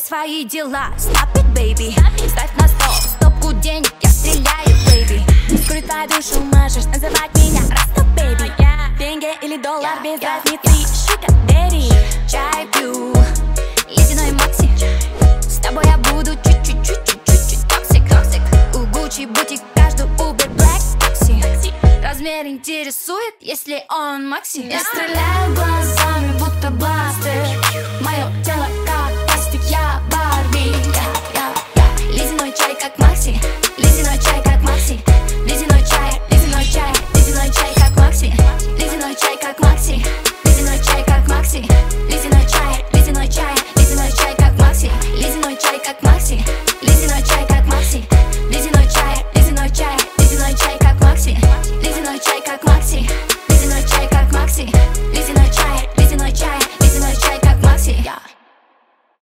свои дела. Stop it, baby, ставь на стол стопку денег, я стреляю, baby. Вскоре твою душу можешь называть меня просто, baby. Деньги или доллар без разницы, sugar daddy. Чай пью, ледяной Макси. С тобой я буду чуть-чуть токсик. У Гуччи бутик, каждый Uber Black такси. Размер интересует, если он Макси. Я стреляю глазами, будто бластер.